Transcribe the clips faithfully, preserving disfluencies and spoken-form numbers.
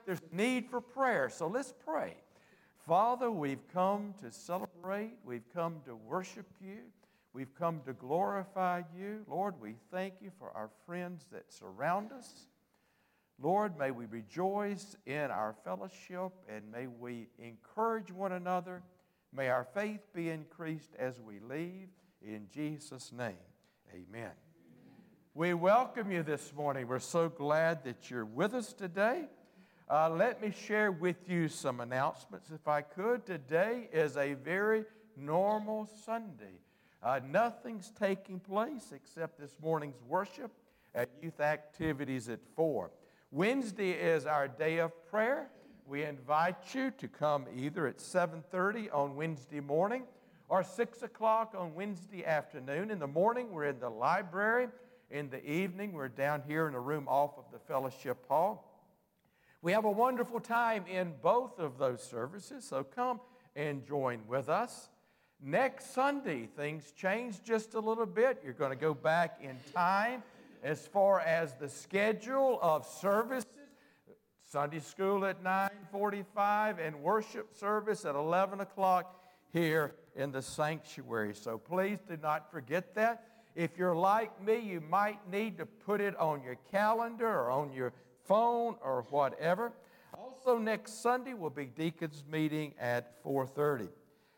there's need for prayer. So let's pray. Father, we've come to celebrate. We've come to worship you. We've come to glorify you. Lord, we thank you for our friends that surround us. Lord, may we rejoice in our fellowship, and may we encourage one another. May our faith be increased as we leave. In Jesus' name, amen. We welcome you this morning. We're so glad that you're with us today. Uh, let me share with you some announcements, if I could. Today is a very normal Sunday. Uh, nothing's taking place except this morning's worship at youth activities at four. Wednesday is our day of prayer. We invite you to come either at seven thirty on Wednesday morning or six o'clock on Wednesday afternoon. In the morning, we're in the library. In the evening, we're down here in a room off of the fellowship hall. We have a wonderful time in both of those services, so come and join with us. Next Sunday, things change just a little bit. You're going to go back in time as far as the schedule of services. Sunday school at nine forty-five and worship service at eleven o'clock here in the sanctuary. So please do not forget that. If you're like me, you might need to put it on your calendar or on your phone or whatever. Also, next Sunday will be Deacons meeting at four thirty.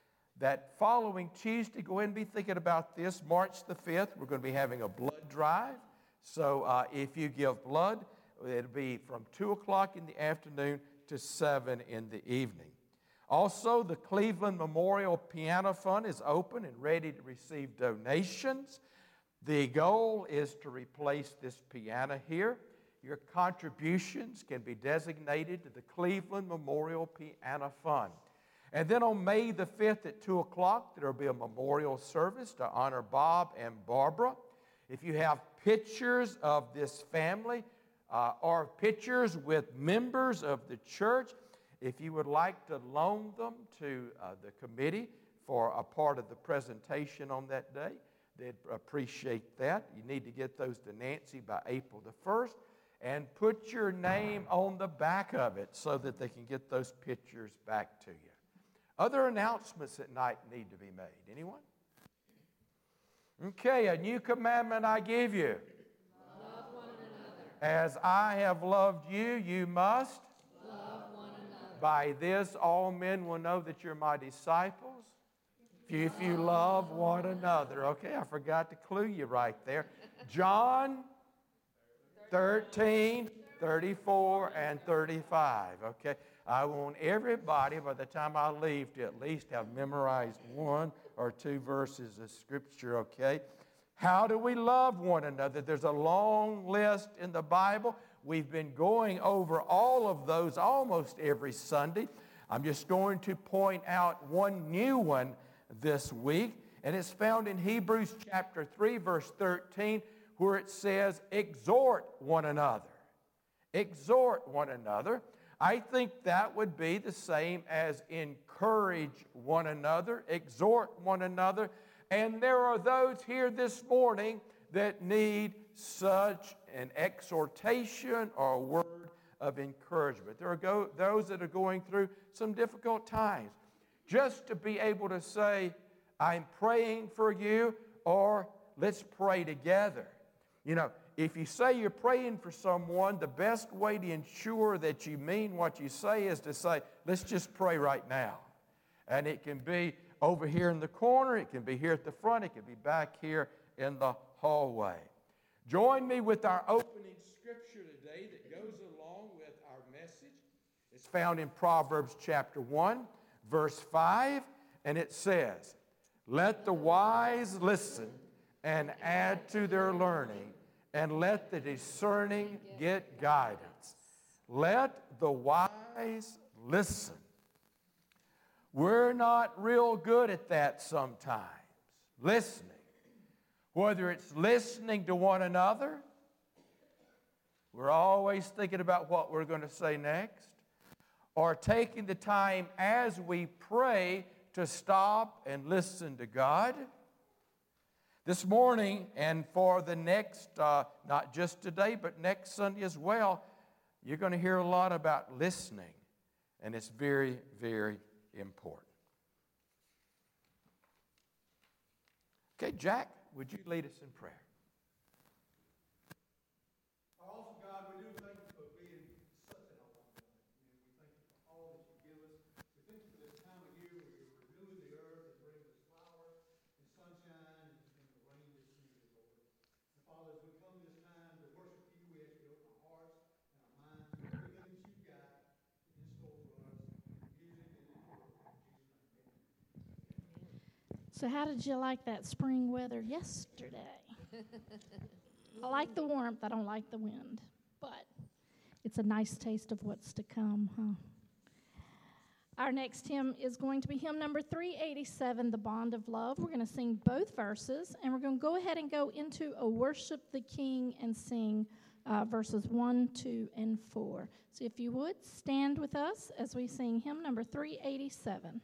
That following Tuesday, go ahead and be thinking about this. March the fifth, we're going to be having a blood drive. So uh, if you give blood, it'll be from two o'clock in the afternoon to seven in the evening. Also, the Cleveland Memorial Piano Fund is open and ready to receive donations. The goal is to replace this piano here. Your contributions can be designated to the Cleveland Memorial Piano Fund. And then on May the fifth at two o'clock, there will be a memorial service to honor Bob and Barbara. If you have pictures of this family uh, or pictures with members of the church, if you would like to loan them to uh, the committee for a part of the presentation on that day, they'd appreciate that. You need to get those to Nancy by April the first and put your name on the back of it so that they can get those pictures back to you. Other announcements at night need to be made. Anyone? Okay, a new commandment I give you. Love one another. As I have loved you, you must. Love one another. By this, all men will know that you're my disciples. If you, if you love one another. Okay, I forgot to clue you right there. John thirteen, thirty-four, and thirty-five. Okay, I want everybody, by the time I leave, to at least have memorized one or two verses of Scripture, okay? How do we love one another? There's a long list in the Bible. We've been going over all of those almost every Sunday. I'm just going to point out one new one this week, and it's found in Hebrews chapter three, verse thirteen, where it says, exhort one another. Exhort one another. I think that would be the same as encourage one another, exhort one another. And there are those here this morning that need such an exhortation or a word of encouragement. There are go- those that are going through some difficult times. Just to be able to say, I'm praying for you, or let's pray together. You know, if you say you're praying for someone, the best way to ensure that you mean what you say is to say, let's just pray right now. And it can be over here in the corner, it can be here at the front, it can be back here in the hallway. Join me with our opening scripture today that goes along with our message. It's found in Proverbs chapter one, verse five, and it says, let the wise listen and add to their learning, and let the discerning get guidance. Let the wise listen. We're not real good at that sometimes, listening. Whether it's listening to one another, we're always thinking about what we're going to say next, or taking the time as we pray to stop and listen to God. This morning and for the next, uh, not just today, but next Sunday as well, You're going to hear a lot about listening, and it's very, very important. Okay, Jack, would you lead us in prayer? Also, God, we do thank you for being such an awesome God. We thank you for all that you give us. We thank you for this time of year where you renew the earth and bring us flowers and sunshine and, and the rain that's needed, Lord. And Father, as we come this time to worship you, we ask you to open our hearts and our minds to everything that you've got in store for us in music and in your word. In Jesus' name, amen. So how did you like that spring weather yesterday? I like the warmth. I don't like the wind. But it's a nice taste of what's to come, huh? Our next hymn is going to be hymn number three eighty-seven, The Bond of Love. We're going to sing both verses, and we're going to go ahead and go into a Worship the King and sing uh, verses one, two, and four. So if you would, stand with us as we sing hymn number three eighty-seven.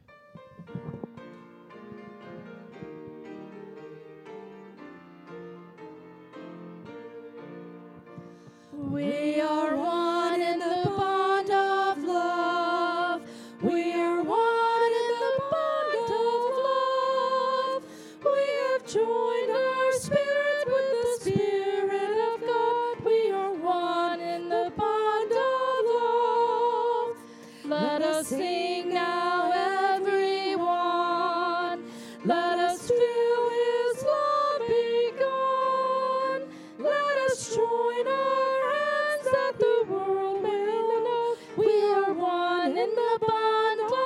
We are one in the bond of love. We are one in the bond of love. We have joined our spirit with the Spirit of God. We are one in the bond of love. Let us sing now, everyone. Let us feel His love begun. Let us join our that the world may know we are one in the bond of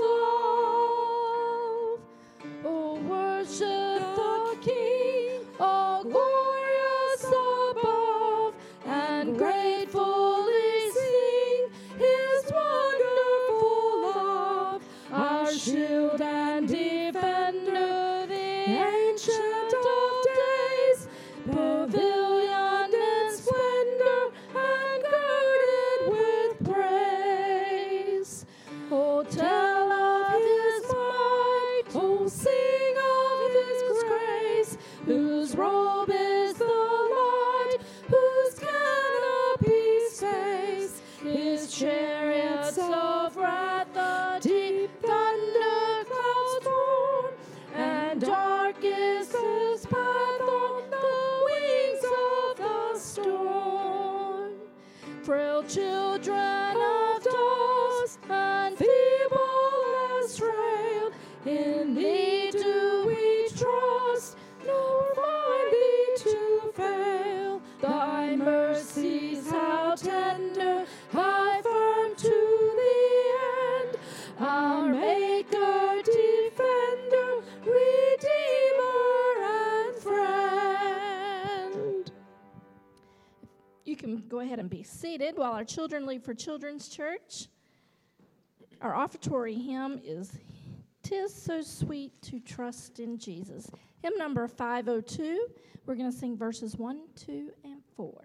love. Oh, worship the King, all glorious above, and gratefully sing His wonderful love. Our shield and defender, the Ancient of Days, pavilion and splendor, and girded with praise. Oh, tell of His might, oh, sing of His grace, whose robe is the light, whose canopy space, His chariots of wrath, the deep thunder clouds form, and dark is His path on the wings of the storm. Frail children of dust and feeble as frail, in Thee do we trust, nor find Thee to fail. Thy mercies how tender, how firm to the end. Our Maker, Defender, Redeemer, and Friend. You can go ahead and be seated while our children leave for Children's Church. Our offertory hymn is "'Tis So Sweet to Trust in Jesus." Hymn number five oh two. We're going to sing verses one, two, and four.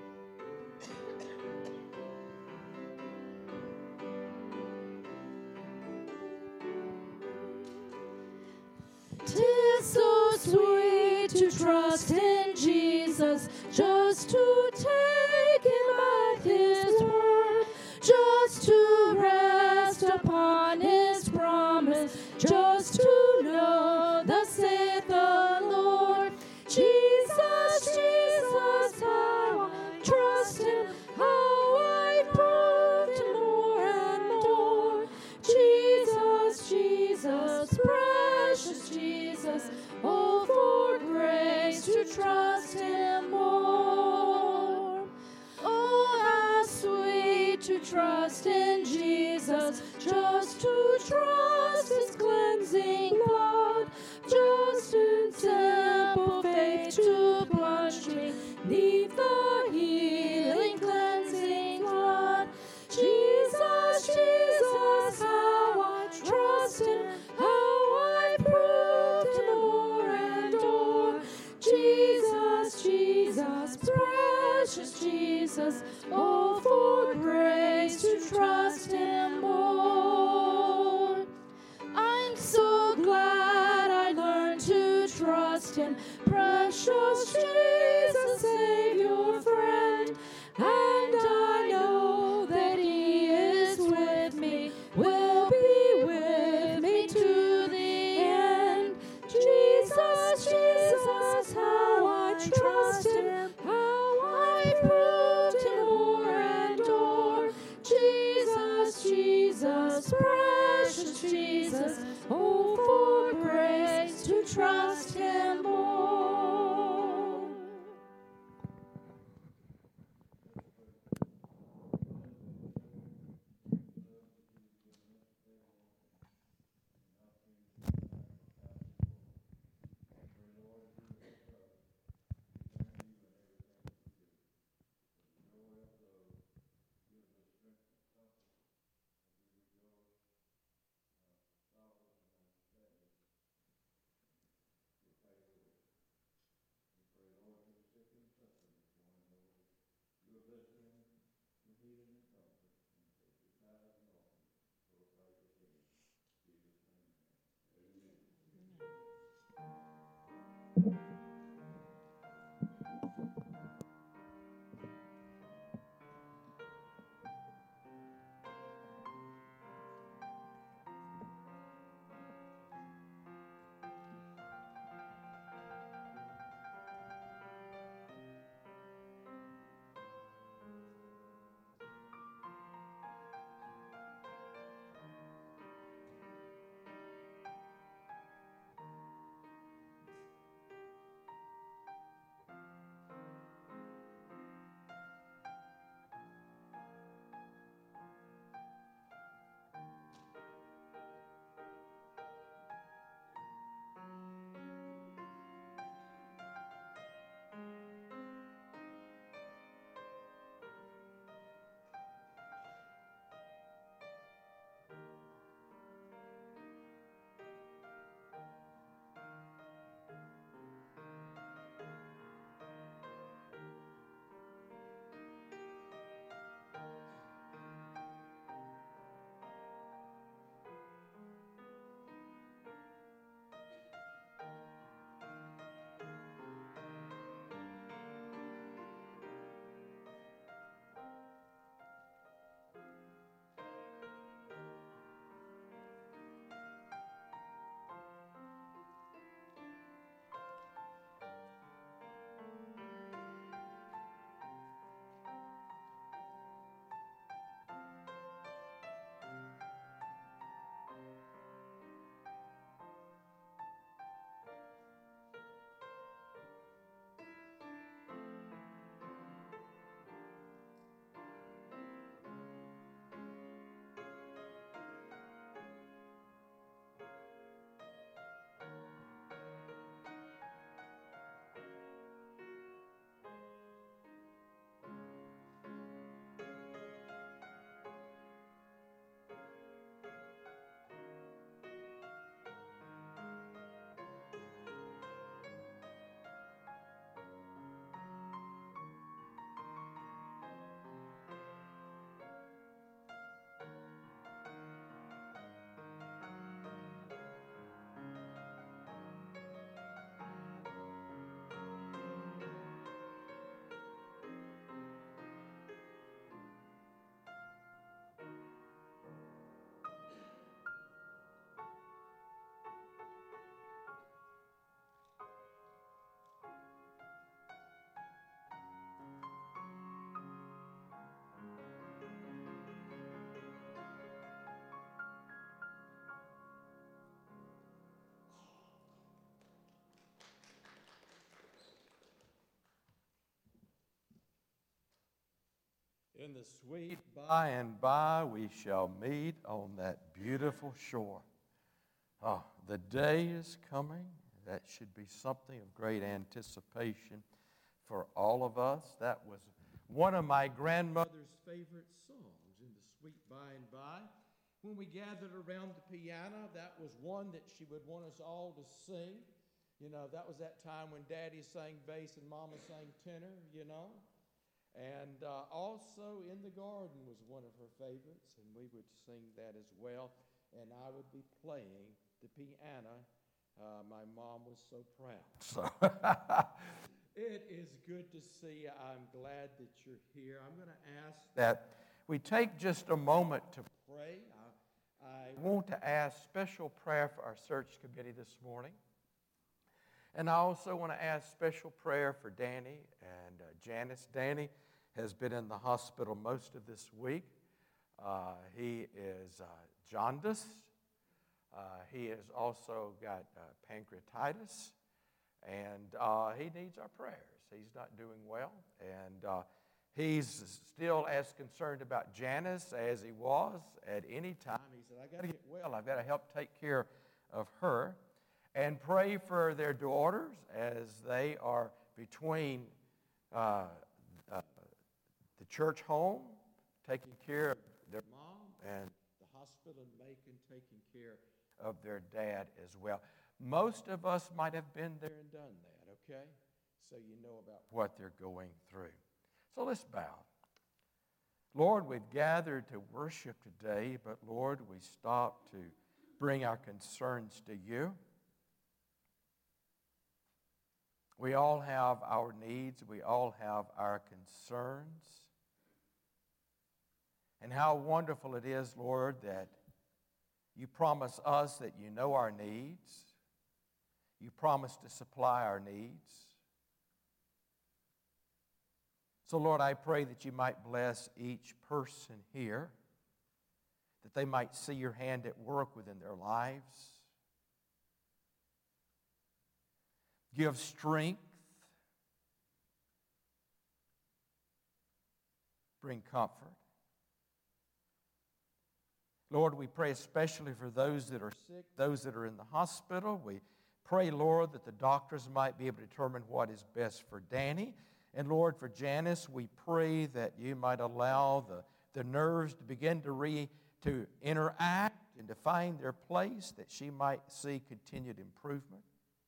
"'Tis so sweet to trust in Jesus, just to take Him at His word, just to rest upon His promise, just to know thus saith the Lord. Jesus, Jesus, how I trust Him, how I proved Him more and more. Jesus, Jesus, precious Jesus, oh, for grace to trust Him more. Oh, how sweet to trust in Jesus, just to trust His cleansing blood, just in simple faith to plunge me neath the healing cleansing flood. Jesus, Jesus, how I trust Him, how I proved Him more and more. Jesus, Jesus, precious Jesus, oh, for grace to trust Him more. I'm so glad I learned to trust Him, precious Jesus, Savior, friend, and I know they proved him o'er and o'er. Jesus, Jesus, precious Jesus, oh, for grace to trust him more. In the sweet by and by we shall meet on that beautiful shore. Ah, the day is coming. That should be something of great anticipation for all of us. That was one of my grandmother's favorite songs, In the Sweet By and By. When we gathered around the piano, that was one that she would want us all to sing. You know, that was that time when Daddy sang bass and Mama sang tenor, you know. And uh, also In the Garden was one of her favorites, and we would sing that as well. And I would be playing the piano. Uh, my mom was so proud. So it is good to see you. I'm glad that you're here. I'm going to ask that we take just a moment to pray. I, I want to ask special prayer for our search committee this morning. And I also want to ask special prayer for Danny and uh, Janice. Danny has been in the hospital most of this week. Uh, he is uh, jaundice. Uh, he has also got uh, pancreatitis, and uh, he needs our prayers. He's not doing well, and uh, he's still as concerned about Janice as he was at any time. He said, I got to get well. I've got to help take care of her. And pray for their daughters as they are between uh, uh, the church home, taking care of their mom, and the hospital in Macon, taking care of their dad as well. Most of us might have been there and done that, okay? So you know about what they're going through. So let's bow. Lord, we've gathered to worship today, but Lord, we stop to bring our concerns to you. We all have our needs. We all have our concerns. And how wonderful it is, Lord, that you promise us that you know our needs. You promise to supply our needs. So, Lord, I pray that you might bless each person here, that they might see your hand at work within their lives. Give strength. Bring comfort. Lord, we pray especially for those that are sick, those that are in the hospital. We pray, Lord, that the doctors might be able to determine what is best for Danny. And Lord, for Janice, we pray that you might allow the, the nerves to begin to, re, to interact and to find their place, that she might see continued improvement.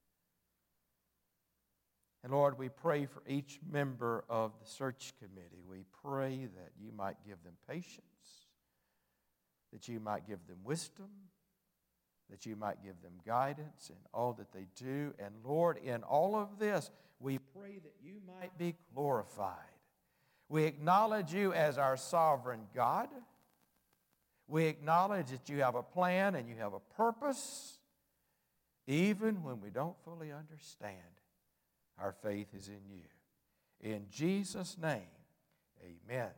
And Lord, we pray for each member of the search committee. We pray that you might give them patience, that you might give them wisdom, that you might give them guidance in all that they do. And Lord, in all of this, we pray that you might be glorified. We acknowledge you as our sovereign God. We acknowledge that you have a plan and you have a purpose, even when we don't fully understand. Our faith is in you. In Jesus' name, amen.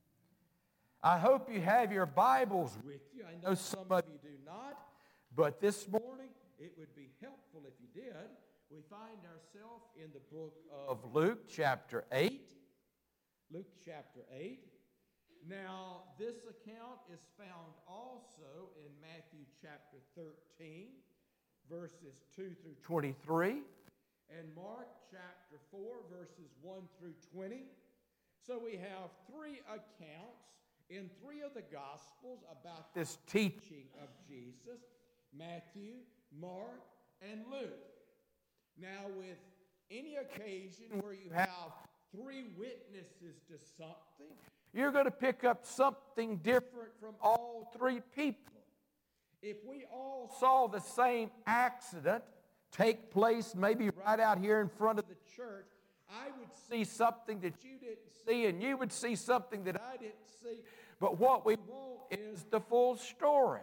I hope you have your Bibles with you. I know some of you do not, but this morning it would be helpful if you did. We find ourselves in the book of Luke chapter eight. Luke chapter eight. Now, this account is found also in Matthew chapter thirteen, verses two through twenty-three. And Mark chapter four, verses one through twenty. So we have three accounts in three of the Gospels about this teaching of Jesus: Matthew, Mark, and Luke. Now, with any occasion where you have three witnesses to something, you're going to pick up something different from all three people. If we all saw the same accident take place maybe right out here in front of the church, I would see something that you didn't see, and you would see something that I didn't see. But what we want is the full story.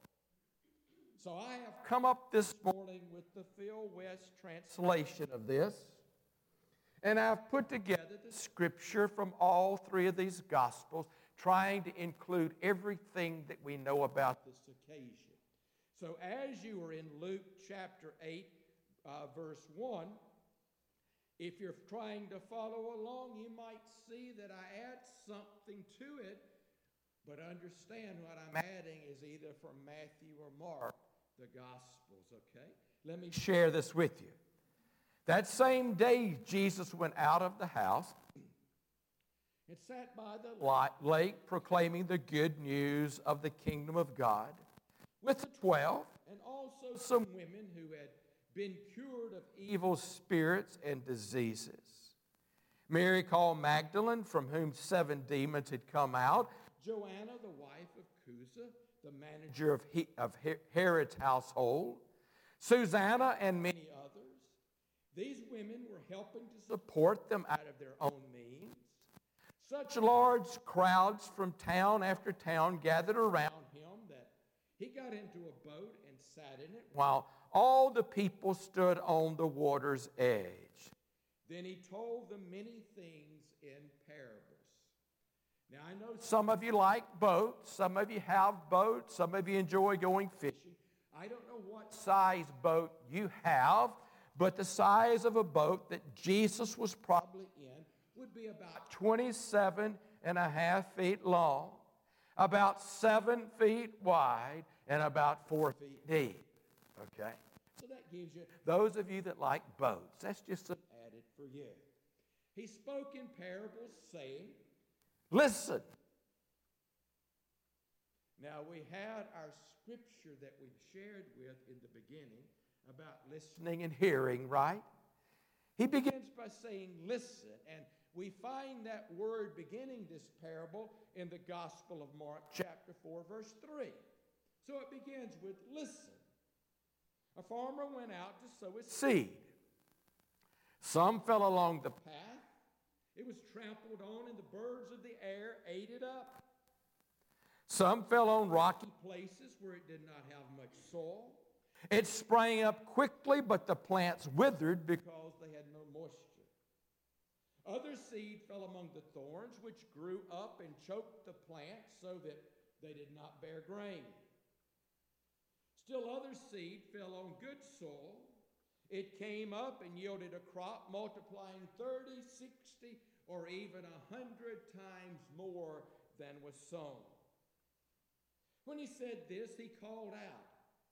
So I have come up this morning with the Phil West translation of this, and I've put together the scripture from all three of these Gospels, trying to include everything that we know about this occasion. So as you are in Luke chapter eight, uh, verse one, if you're trying to follow along, you might see that I add something to it, but understand what I'm adding is either from Matthew or Mark, the Gospels, okay? Let me share this with you. That same day, Jesus went out of the house and sat by the lake proclaiming the good news of the kingdom of God with the twelve and also some women who had been cured of evil spirits and diseases. Mary called Magdalene, from whom seven demons had come out, Joanna, the wife of Chuza, the manager of, he, of Herod's household, Susanna, and many others. These women were helping to support them out of their own means. Such large crowds from town after town gathered around him that he got into a boat and sat in it while all the people stood on the water's edge. Then he told them many things in parables. Now, I know some of you like boats. Some of you have boats. Some of you enjoy going fishing. I don't know what size boat you have, but the size of a boat that Jesus was probably in would be about twenty-seven and a half feet long, about seven feet wide, and about four feet deep. Okay? So that gives you, those of you that like boats, that's just some added for you. He spoke in parables, saying, listen. Now, we had our scripture that we shared with in the beginning about listening and hearing, right? He begins by saying, listen, and we find that word beginning this parable in the Gospel of Mark, chapter four, verse three. So it begins with, listen. A farmer went out to sow his seed. Some fell along the path. It was trampled on, and the birds of the air ate it up. Some fell on rocky places where it did not have much soil. It sprang up quickly, but the plants withered because they had no moisture. Other seed fell among the thorns, which grew up and choked the plants so that they did not bear grain. Still other seed fell on good soil. It came up and yielded a crop, multiplying thirty, sixty, or even a hundred times more than was sown. When he said this, he called out,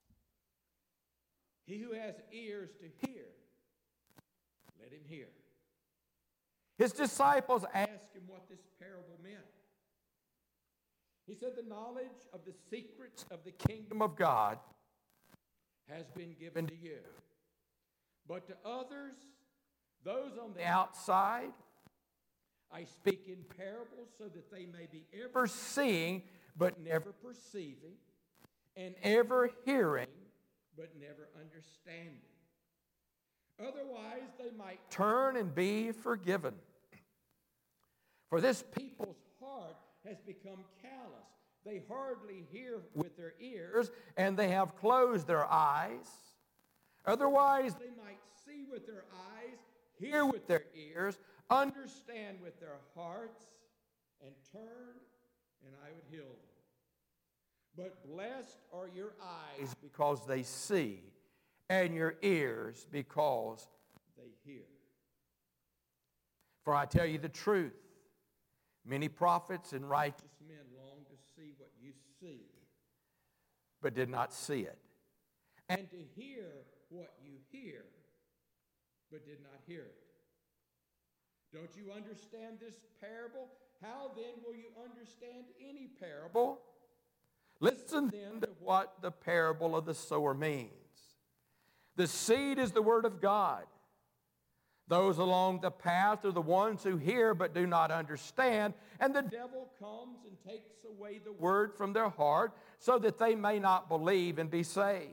he who has ears to hear, let him hear. His disciples asked him what this parable meant. He said, the knowledge of the secrets of the kingdom of God has been given to you. But to others, those on the outside, I speak in parables so that they may be ever seeing but never perceiving, and ever hearing but never understanding. Otherwise, they might turn and be forgiven. For this people's heart has become callous. They hardly hear with their ears, and they have closed their eyes. Otherwise, they might see with their eyes, hear with their ears, understand with their hearts, and turn, and I would heal them. But blessed are your eyes because they see, and your ears because they hear. For I tell you the truth, many prophets and righteous men long to see what you see, but did not see it, and to hear what you hear, but did not hear it. Don't you understand this parable? How then will you understand any parable? Listen then to what the parable of the sower means. The seed is the word of God. Those along the path are the ones who hear but do not understand, and the devil comes and takes away the word from their heart so that they may not believe and be saved.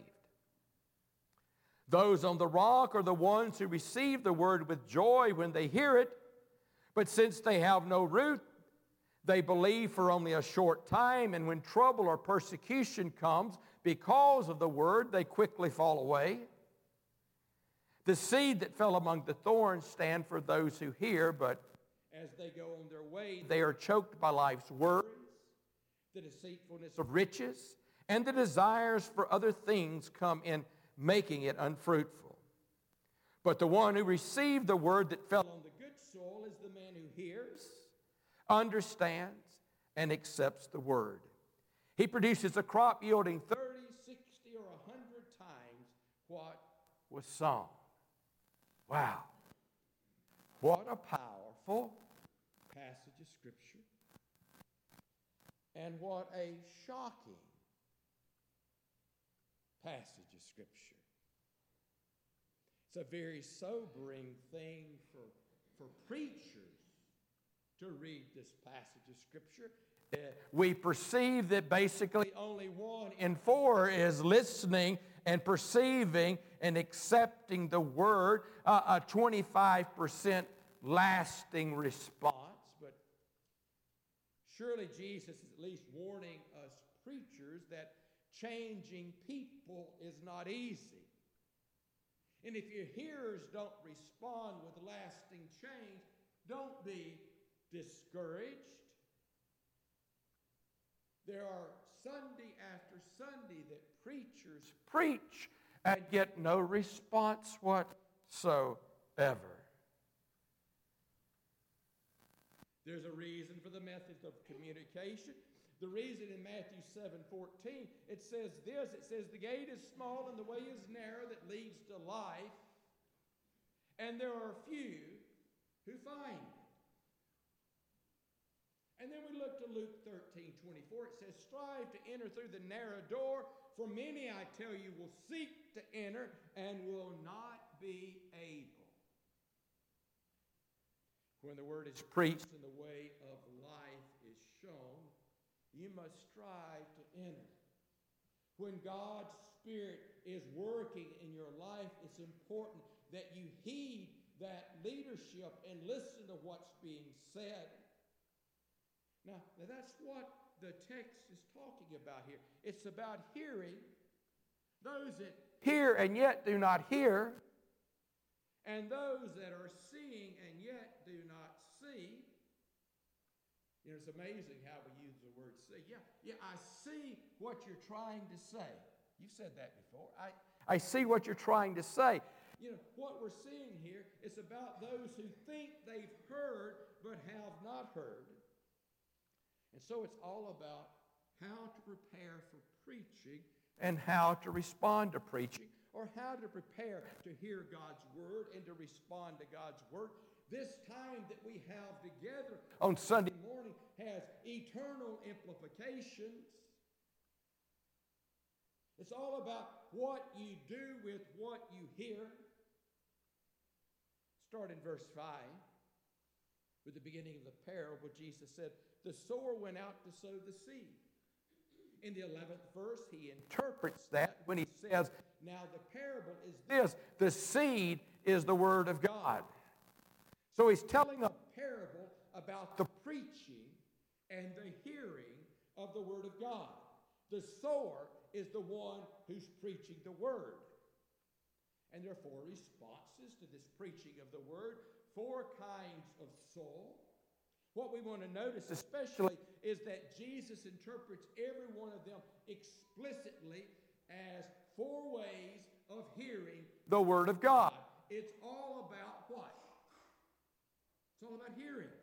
Those on the rock are the ones who receive the word with joy when they hear it, but since they have no root, they believe for only a short time, and when trouble or persecution comes because of the word, they quickly fall away. The seed that fell among the thorns stand for those who hear, but as they go on their way, they are choked by life's worries, the deceitfulness of riches, and the desires for other things come in, making it unfruitful. But the one who received the word that fell on the good soil is the man who hears, understands, and accepts the word. He produces a crop yielding thirty, sixty, or one hundred times what was sown. Wow. What a powerful passage of Scripture. And what a shocking passage of Scripture. It's a very sobering thing for, for preachers to read this passage of Scripture. Uh, we perceive that basically only one in four is listening and perceiving and accepting the word, uh, a twenty-five percent lasting response. But surely Jesus is at least warning us preachers that changing people is not easy. And if your hearers don't respond with lasting change, don't be discouraged. There are Sunday after Sunday that preachers preach and get no response whatsoever. There's a reason for the methods of communication. The reason in Matthew seven fourteen, it says this, it says, the gate is small and the way is narrow that leads to life, and there are few who find it. And then we look to Luke thirteen twenty-four. It says, strive to enter through the narrow door, for many, I tell you, will seek to enter and will not be able. When the word is preached and the way of life is shown, you must strive to enter. When God's Spirit is working in your life, it's important that you heed that leadership and listen to what's being said. Now, that's what the text is talking about here. It's about hearing, those that hear and yet do not hear, and those that are seeing and yet do not see. You know, it's amazing how we use the word see. Yeah, yeah, I see what you're trying to say. You've said that before. I, I see what you're trying to say. You know, what we're seeing here is about those who think they've heard but have not heard. And so it's all about how to prepare for preaching and how to respond to preaching, or how to prepare to hear God's word and to respond to God's word. This time that we have together on Sunday morning has eternal implications. It's all about what you do with what you hear. Start in verse five. With the beginning of the parable, Jesus said, the sower went out to sow the seed. In the eleventh verse, he interprets that when he says, now the parable is this, the seed is the word of God. So he's telling a parable about the preaching and the hearing of the word of God. The sower is the one who's preaching the word. And there are four responses to this preaching of the word, four kinds of soul. What we want to notice especially is that Jesus interprets every one of them explicitly as four ways of hearing the word of God. It's all about what? It's all about hearing.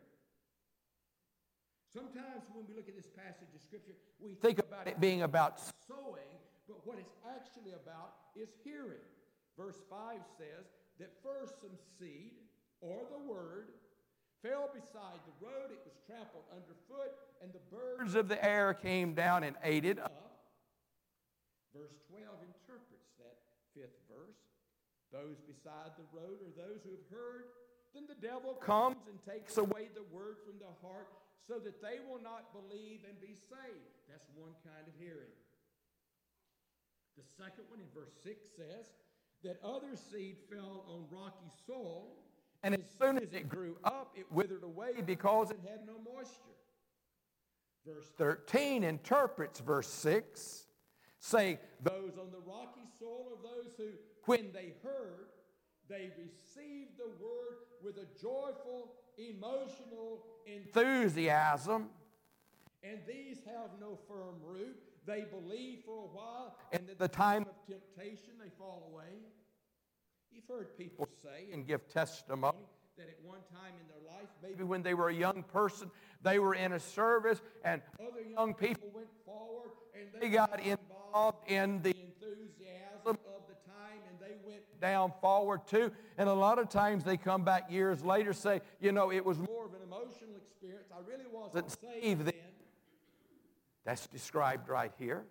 Sometimes when we look at this passage of Scripture, we think about it being about sowing, but what it's actually about is hearing. Verse five says that first some seed, or the word, fell beside the road. It was trampled underfoot, and the birds of the air came down and ate it up. Verse twelve interprets that fifth verse. Those beside the road are those who have heard. Then the devil comes and takes away the word from their heart so that they will not believe and be saved. That's one kind of hearing. The second one in verse six says that other seed fell on rocky soil, and as soon as it grew up, it withered away because it had no moisture. Verse thirteen interprets verse six, saying, those on the rocky soil are those who, when they heard, they received the word with a joyful, emotional enthusiasm. And these have no firm root. They believe for a while, and at the time of temptation, they fall away. You've heard people say and give testimony that at one time in their life, maybe when they were a young person, they were in a service and other young people went forward and they got involved in the enthusiasm of the time and they went down forward too. And a lot of times they come back years later say, you know, it was more of an emotional experience. I really wasn't saved then. That's described right here.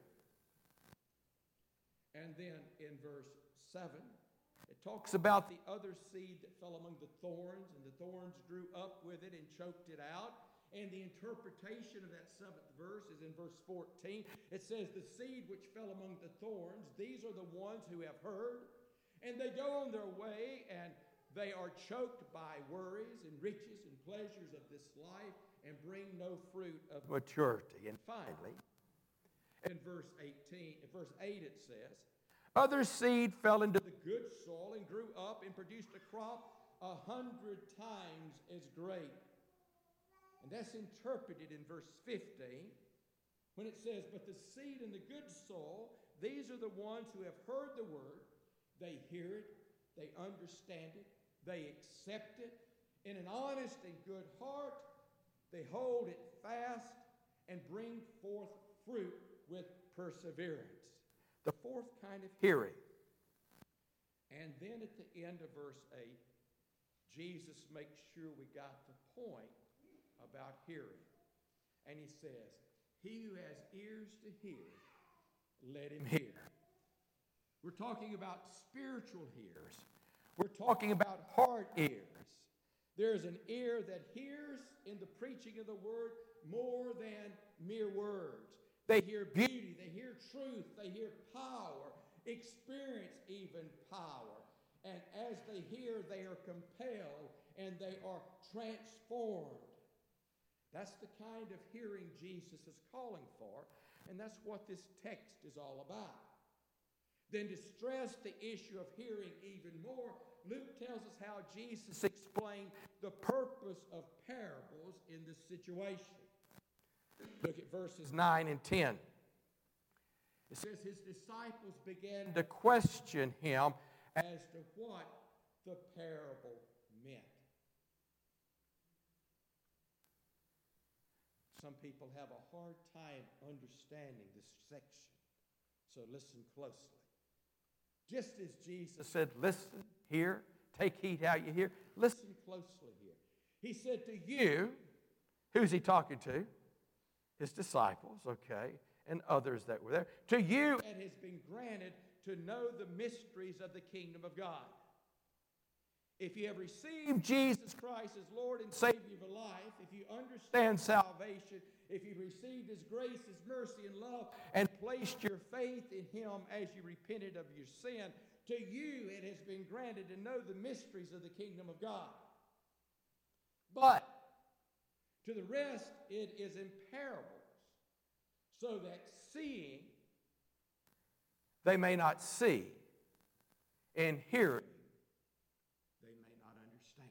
And then in verse seven, it talks about the other seed that fell among the thorns, and the thorns drew up with it and choked it out. And the interpretation of that seventh verse is in verse fourteen. It says, the seed which fell among the thorns, these are the ones who have heard, and they go on their way, and they are choked by worries and riches and pleasures of this life and bring no fruit of maturity. And finally, in verse eighteen, in verse eight it says, Other seed fell into the good soil and grew up and produced a crop a hundred times as great. And that's interpreted in verse fifteen when it says, but the seed in the good soil, these are the ones who have heard the word. They hear it, they understand it, they accept it. In an honest and good heart, they hold it fast and bring forth fruit with perseverance. The fourth kind of hearing. And then at the end of verse eight, Jesus makes sure we got the point about hearing. And he says, he who has ears to hear, let him hear. We're talking about spiritual ears. We're talking about heart ears. There's an ear that hears in the preaching of the word more than mere words. They hear beauty, they hear truth, they hear power, experience even power. And as they hear, they are compelled and they are transformed. That's the kind of hearing Jesus is calling for, and that's what this text is all about. Then to stress the issue of hearing even more, Luke tells us how Jesus explained the purpose of parables in this situation. Look at verses nine and ten. It says his disciples began To question him as to what the parable meant. Some people have a hard time understanding this section, so listen closely. Just as Jesus said, listen, hear, take heed how you hear. Listen Listen closely here. He said to you, you. Who's he talking to? His disciples, okay, and others that were there. To you, it has been granted to know the mysteries of the kingdom of God. If you have received Jesus Christ as Lord and Savior of your life, if you understand salvation, if you've received His grace, His mercy, and love, and placed your faith in Him as you repented of your sin, to you it has been granted to know the mysteries of the kingdom of God. But to the rest it is in parables, so that seeing they may not see, and hearing they may not understand.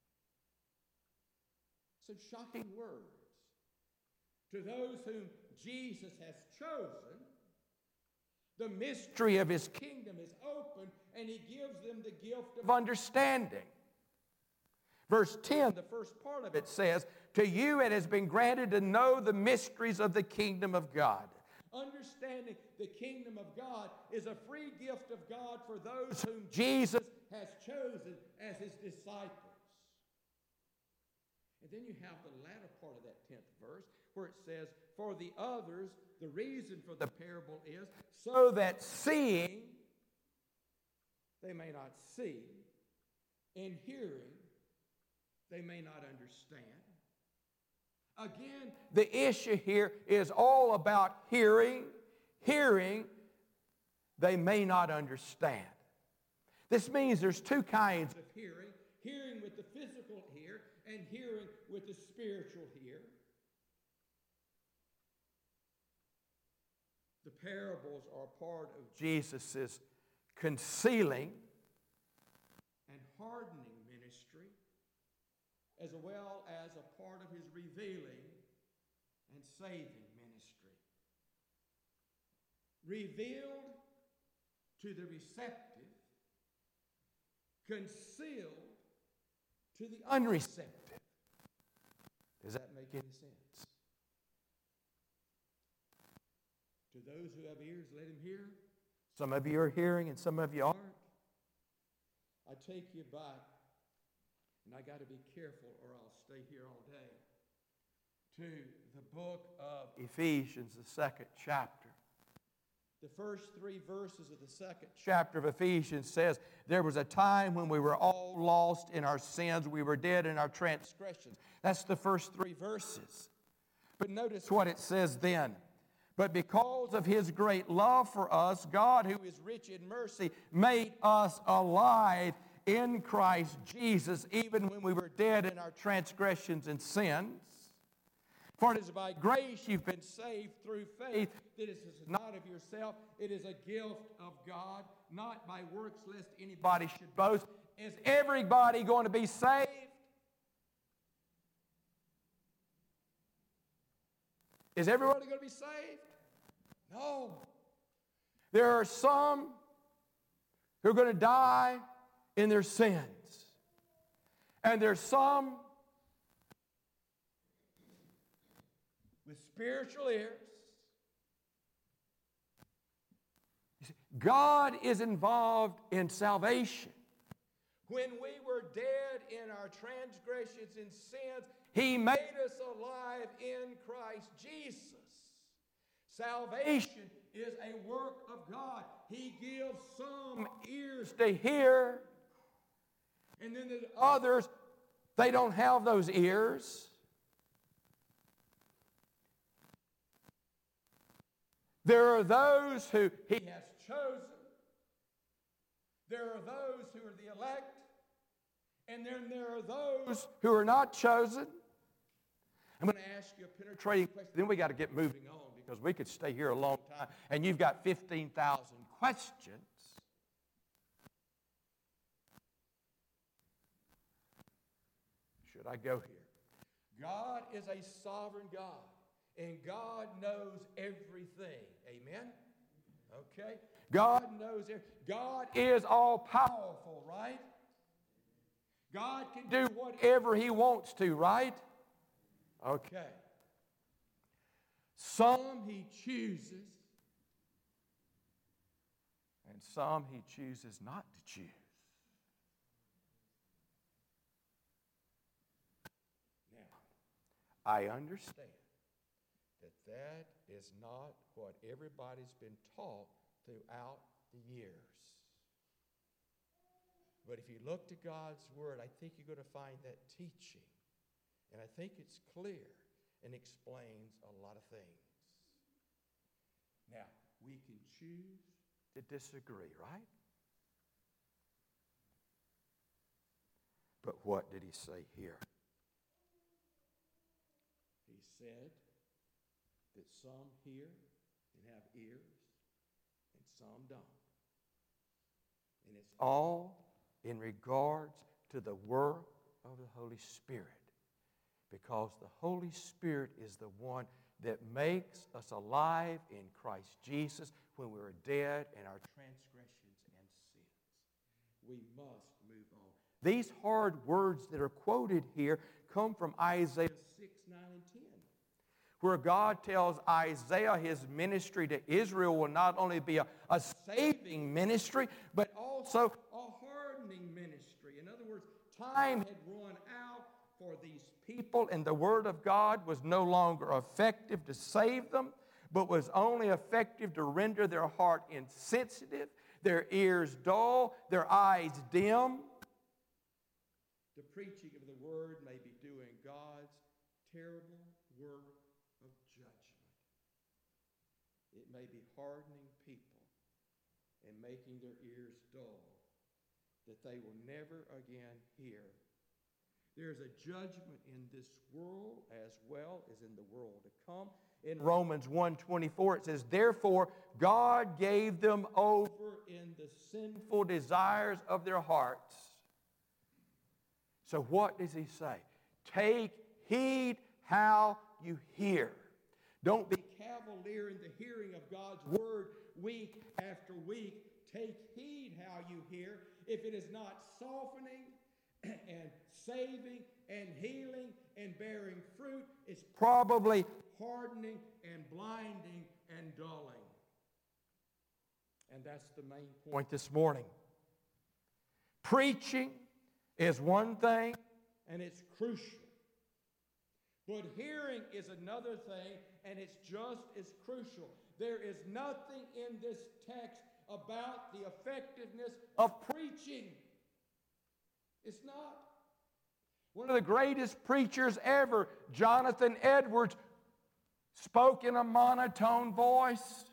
Some shocking words. To those whom Jesus has chosen, the mystery of His kingdom is open, and He gives them the gift of understanding. Verse ten, the first part of it says, to you it has been granted to know the mysteries of the kingdom of God. Understanding the kingdom of God is a free gift of God for those whom Jesus has chosen as His disciples. And then you have the latter part of that tenth verse where it says, for the others, the reason for the parable is so that seeing they may not see, and hearing they may not understand. Again, the issue here is all about hearing, hearing they may not understand. This means there's two kinds of hearing, hearing with the physical ear and hearing with the spiritual ear. The parables are part of Jesus' concealing and hardening ministry, as well as a part of His revealing and saving ministry. Revealed to the receptive, concealed to the unreceptive. Does that make any sense? To those who have ears, let him hear. Some of you are hearing and some of you aren't. I take you back, and I got to be careful or I'll stay here all day, to the book of Ephesians, the second chapter. The first three verses of the second chapter of Ephesians says, there was a time when we were all lost in our sins. We were dead in our transgressions. That's the first three verses. But notice what it says then. But because of His great love for us, God, who is rich in mercy, made us alive in Christ Jesus, even when we were dead in our transgressions and sins. For it is by grace you've been saved through faith. That is not of yourself. It is a gift of God, not by works, lest anybody should boast. Is everybody going to be saved? Is everybody going to be saved? No. There are some who are going to die in their sins. And there's some with spiritual ears. You see, God is involved in salvation. When we were dead in our transgressions and sins, He made us alive in Christ Jesus. Salvation is a work of God. He gives some ears to hear, and then the others, they don't have those ears. There are those who He has chosen. There are those who are the elect. And then there are those who are not chosen. I'm going to ask you a penetrating question. Then we got to get moving on because we could stay here a long time. And you've got fifteen thousand questions. Should I go here? God is a sovereign God. And God knows everything. Amen? Okay? God knows everything. God is all powerful, right? God can do whatever He wants to, right? Okay. Some He chooses, and some He chooses not to choose. Now, I understand that that is not what everybody's been taught throughout the years. But if you look to God's Word, I think you're going to find that teaching. And I think it's clear and explains a lot of things. Now, we can choose to disagree, right? But what did He say here? He said that some hear and have ears, and some don't. And it's all in regards to the work of the Holy Spirit. Because the Holy Spirit is the one that makes us alive in Christ Jesus when we were dead in our transgressions and sins. We must move on. These hard words that are quoted here come from Isaiah six, nine, and ten, where God tells Isaiah his ministry to Israel will not only be a, a saving ministry, but also a hardening ministry. In other words, time had run out for these people, and the Word of God was no longer effective to save them, but was only effective to render their heart insensitive, their ears dull, their eyes dim. The preaching of the Word may be doing God's terrible work of judgment. It may be hardening people and making their ears dull, that they will never again hear. There's a judgment in this world as well as in the world to come. In Romans one twenty-four, it says, therefore, God gave them over in the sinful desires of their hearts. So what does He say? Take heed how you hear. Don't be cavalier in the hearing of God's Word week after week. Take heed how you hear. If it is not softening and saving and healing and bearing fruit, it's probably hardening and blinding and dulling. And that's the main point this morning. Preaching is one thing, and it's crucial. But hearing is another thing, and it's just as crucial. There is nothing in this text about the effectiveness of preaching. It's not. One of the greatest preachers ever, Jonathan Edwards, spoke in a monotone voice.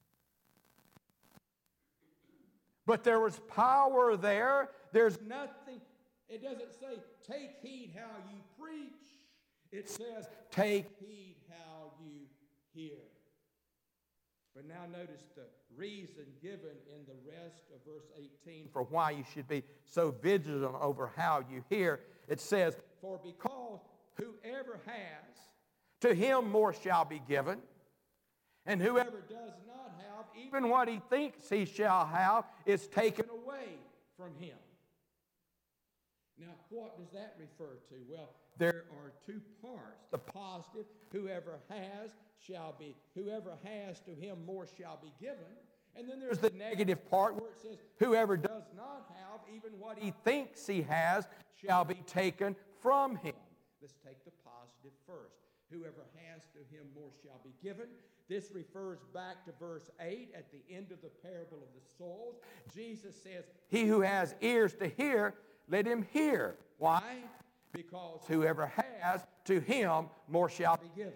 But there was power there. There's nothing, it doesn't say, take heed how you preach. It says, take heed how you hear. But now notice the reason given in the rest of verse eighteen for why you should be so vigilant over how you hear. It says, for because whoever has, to him more shall be given, and whoever does not have, even what he thinks he shall have, is taken away from him. Now, what does that refer to? Well, there are two parts. The positive, whoever has shall be, whoever has to him more shall be given. And then there's the negative part where it says, whoever does not have, even what he thinks he has, shall be taken from him. Let's take the positive first. Whoever has to him more shall be given. This refers back to verse eight at the end of the parable of the soils. Jesus says, he who has ears to hear, let him hear. Why? Because whoever has, to him more shall be given.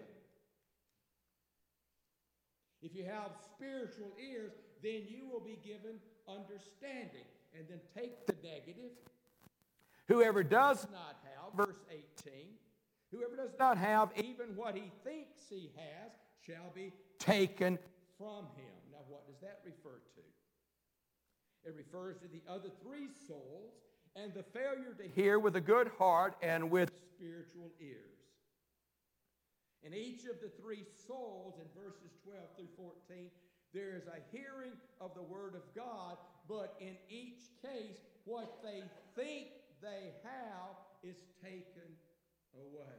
If you have spiritual ears, then you will be given understanding. And then take the negative. Whoever does not have, verse eighteen, whoever does not have even what he thinks he has shall be taken from him. Now, what does that refer to? It refers to the other three souls and the failure to hear with a good heart and with spiritual ears. In each of the three souls, in verses twelve through fourteen, there is a hearing of the Word of God, but in each case, what they think they have is taken away.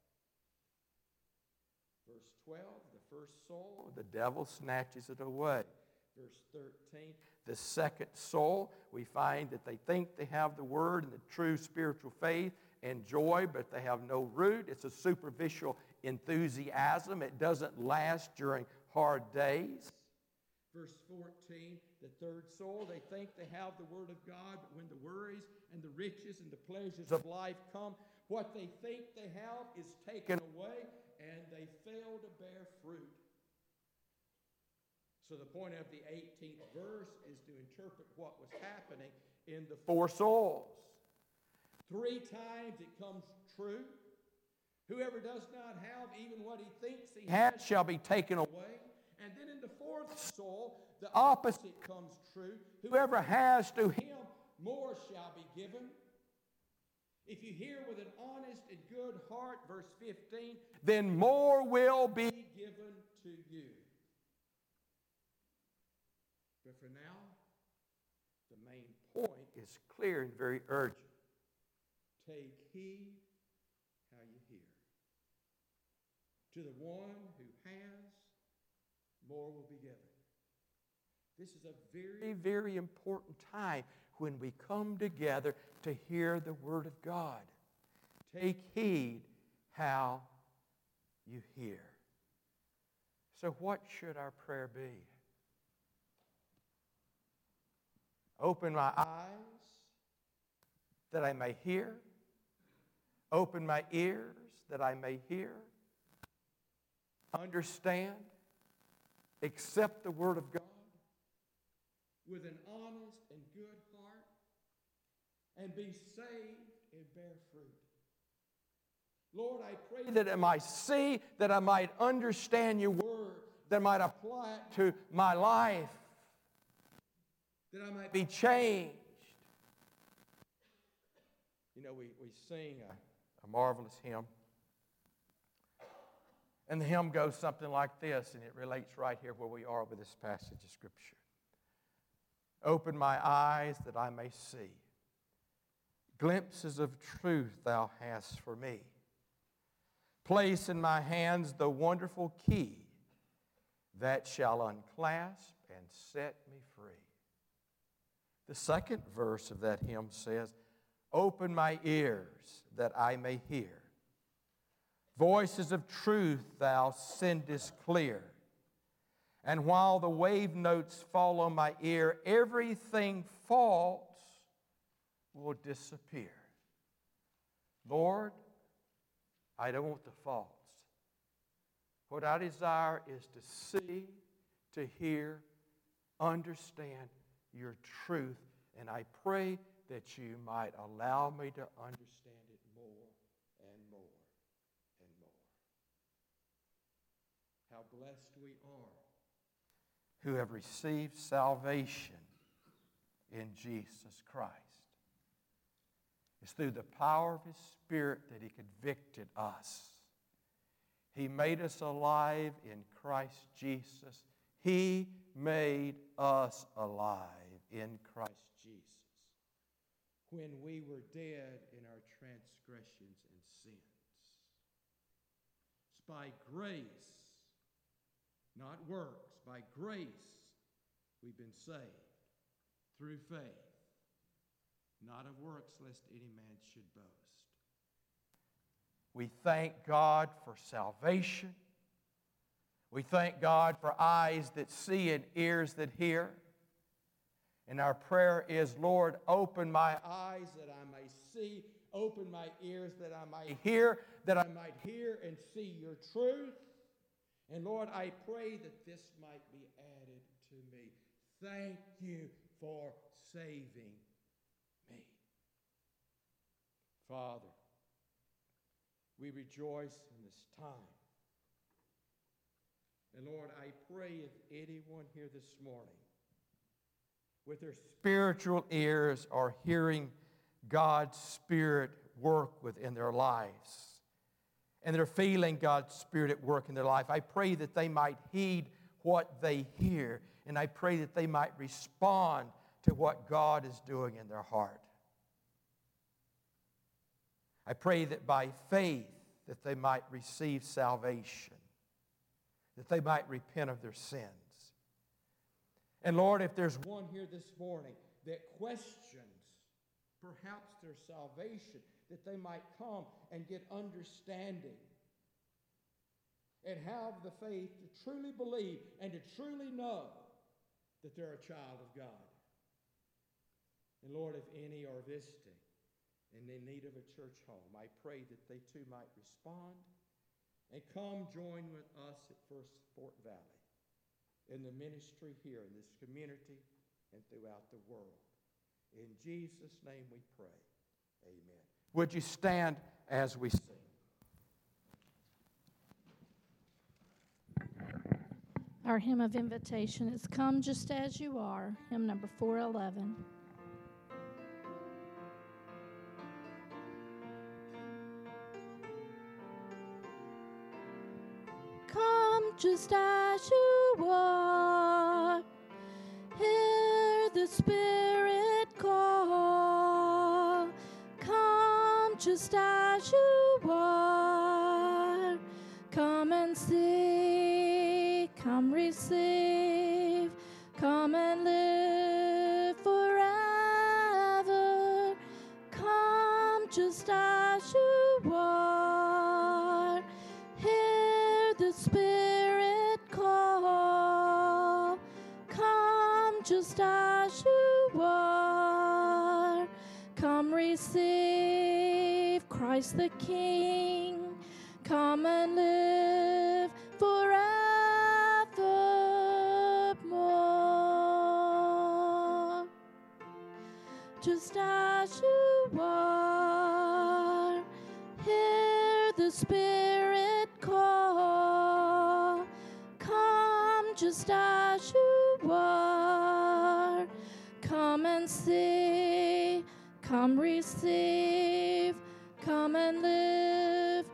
Verse twelve, the first soul, the devil snatches it away. Verse thirteen, the second soul, we find that they think they have the Word and the true spiritual faith and joy, but they have no root. It's a superficial enthusiasm. It doesn't last during hard days. Verse fourteen, the third soul, they think they have the Word of God, but when the worries and the riches and the pleasures of life come, what they think they have is taken away, and they fail to bear fruit. So the point of the eighteenth verse is to interpret what was happening in the four souls. Three times it comes true. Whoever does not have even what he thinks he has shall be taken away. And then in the fourth soul, the opposite comes true. Whoever has to him, more shall be given. If you hear with an honest and good heart, verse fifteen, then more will be given to you. But for now, the main point is clear and very urgent. Take heed how you hear. To the one who has, more will be given. This is a very, very important time when we come together to hear the Word of God. Take heed how you hear. So what should our prayer be? Open my eyes that I may hear. Open my ears that I may hear. Understand. Accept the Word of God with an honest and good heart, and be saved and bear fruit. Lord, I pray that I might see, that I might understand your Word, that I might apply it to my life, that I might be changed. You know, we, we sing a, a marvelous hymn. And the hymn goes something like this, and it relates right here where we are with this passage of Scripture. Open my eyes that I may see. Glimpses of truth thou hast for me. Place in my hands the wonderful key that shall unclasp and set me free. The second verse of that hymn says, open my ears that I may hear. Voices of truth thou sendest clear. And while the wave notes fall on my ear, everything false will disappear. Lord, I don't want the false. What I desire is to see, to hear, understand your truth. And I pray that you might allow me to understand it more and more and blessed we are who have received salvation in Jesus Christ. It's through the power of His Spirit that He convicted us. He made us alive in Christ Jesus. He made us alive in Christ Jesus when we were dead in our transgressions and sins. It's by grace, not works, by grace we've been saved through faith, not of works, lest any man should boast. We thank God for salvation. We thank God for eyes that see and ears that hear. And our prayer is, Lord, open my eyes that I may see, open my ears that I might hear, that I might hear and see your truth. And Lord, I pray that this might be added to me. Thank you for saving me. Father, we rejoice in this time. And Lord, I pray if anyone here this morning with their spiritual ears are hearing God's Spirit work within their lives, and they're feeling God's Spirit at work in their life, I pray that they might heed what they hear, and I pray that they might respond to what God is doing in their heart. I pray that by faith that they might receive salvation, that they might repent of their sins. And Lord, if there's one here this morning that questions perhaps their salvation, that they might come and get understanding and have the faith to truly believe and to truly know that they're a child of God. And Lord, if any are visiting and in need of a church home, I pray that they too might respond and come join with us at First Fort Valley in the ministry here in this community and throughout the world. In Jesus' name we pray. Amen. Would you stand as we sing? Our hymn of invitation is Come Just As You Are, hymn number four eleven. Come just as you are, hear the Spirit call. Come just as you are, come and see, come receive, come and live forever. Come just as you are, hear the Spirit call. Come just as you are, come receive Christ the King. Come and live forevermore. Just as you are, hear the Spirit call. Come just as you are, come and see, come receive, come and live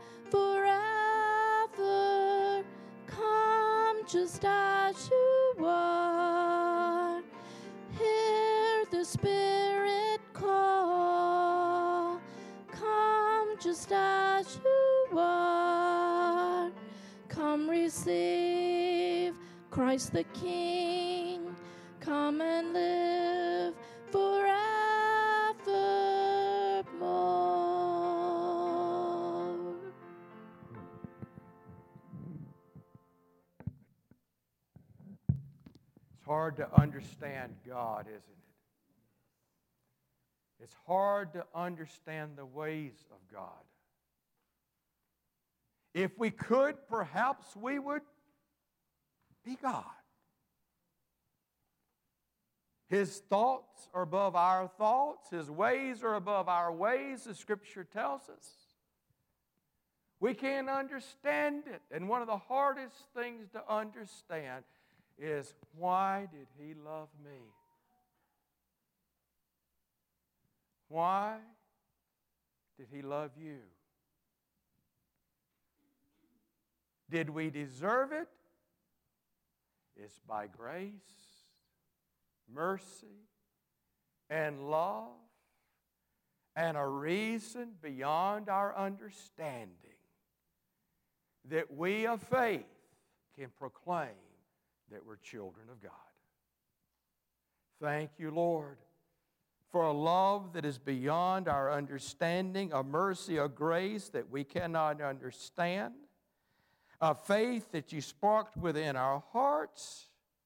forever. Come just as you are, hear the Spirit call. Come just as you are, come receive Christ the King. Come and live forevermore. It's hard to understand God, isn't it? It's hard to understand the ways of God. If we could, perhaps we would be God. His thoughts are above our thoughts. His ways are above our ways, the Scripture tells us. We can't understand it. And one of the hardest things to understand is, why did He love me? Why did He love you? Did we deserve it? It's by grace, mercy, and love, and a reason beyond our understanding that we of faith can proclaim that we're children of God. Thank you, Lord, for a love that is beyond our understanding, a mercy, a grace that we cannot understand, a faith that you sparked within our hearts.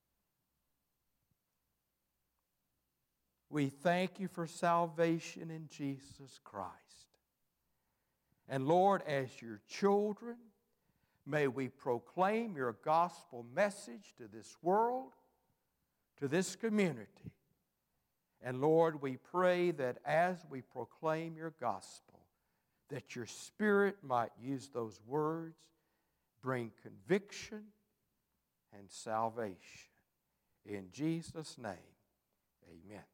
We thank you for salvation in Jesus Christ. And Lord, as your children, may we proclaim your gospel message to this world, to this community. And Lord, we pray that as we proclaim your gospel, that your Spirit might use those words, bring conviction and salvation. In Jesus' name, amen.